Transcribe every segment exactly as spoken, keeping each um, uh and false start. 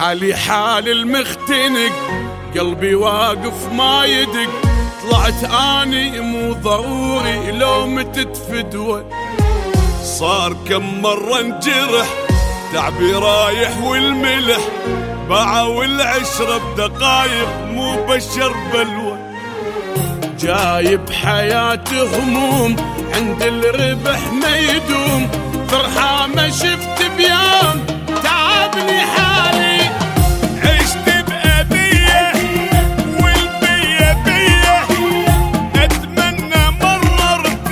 حالي حال المختنق، قلبي واقف ما يدق. طلعت اني مو ضروري لو متت فدوة، صار كم مرة انجرح تعبي رايح والملح، باعوا العشرة بدقايق مو بشر بلوى. جايب حياتي هموم عند الربح ما يدوم، فرحة ما شفت بيوم تعبني حالي. عشت بأذية والبية بية، أتمنى مرة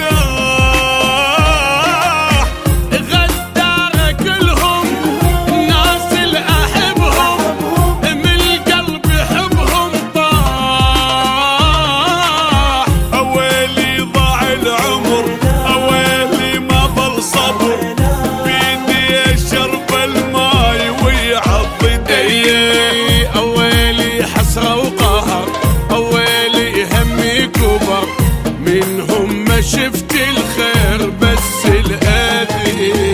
ارتاح. غدارة كلهم الناس اللي أحبهم، من القلب يحبهم طاح. أويلي ضاع العمر، أويلي ما ظل صبر، بيدي شرب الماي ويعض ايدي. أويلي حسرة وقهر، أويلي همي كبر، منهم ما شفت الخير بس الأذية.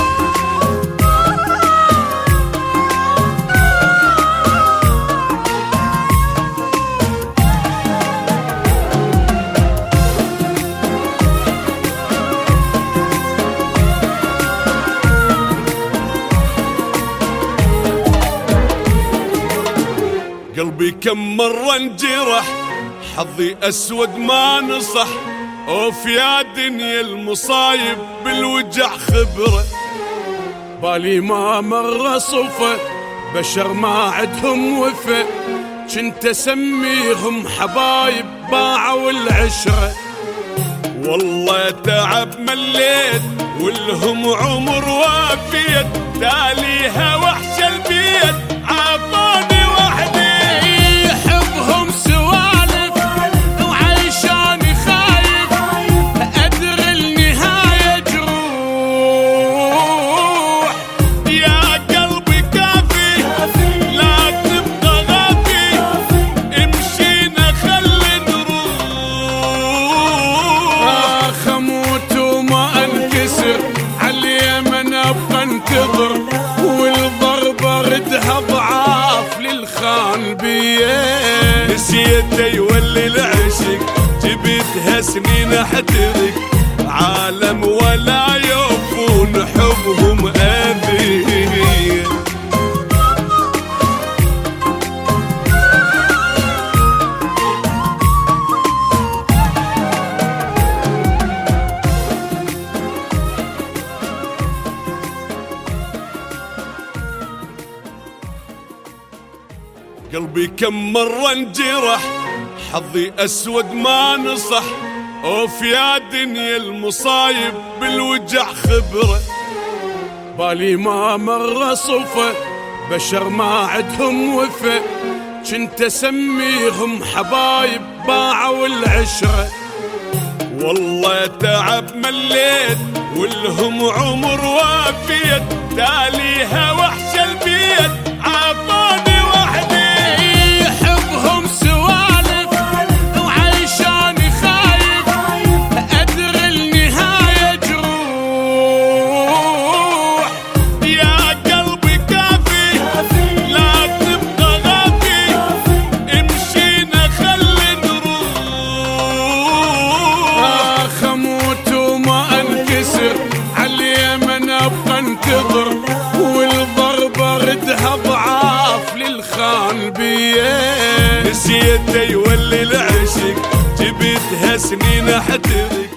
قلبي كم مرة انجرح، حظي أسود ما نصح. أوف يا دنيا المصايب بالوجع خبرة، بالي ما مر صفة بشر ما عدهم وفا، كنت اسميهم حبايب باعوا العشرة. والله تعب مليت ولهم عمر وافيت، تاليها وحش البيت عطاني وحدي. يحبهم سوالف وعيشاني خايف، أدري النهاية جروح. يا قلبي كافي لا تبقى غافي، امشينا خلي نروح. آخ أموت وما أنكسر، عاليمن أبقى انتظر، والضربة ردها ضعاف للخان بيه. نسيته يولي العشق، جبتها سنين احترق، عالم ولا يوفون حبهم أذية. قلبي كم مرة انجرح، حظي أسود ما نصح. أوف يا دنيا المصايب بالوجع خبرة، بالي ما مر صفة بشر ما عدهم وفا، كنت اسميهم حبايب باعوا العشرة. والله تعب مليت ولهم عمر وافيت، تاليها وحش البيت عطاني وحدي. يحبهم سوالف وعيشاني خايف، أدري النهاية جروح. يا قلبي كافي لا تبقى غافي، امشينا خلي نروح. آخ أموت وما أنكسر، عاليمن أبقى انتظر، والضربة ردها ضعاف للخان بيه. نسيته يولي العشق، جبتها سنين احترق،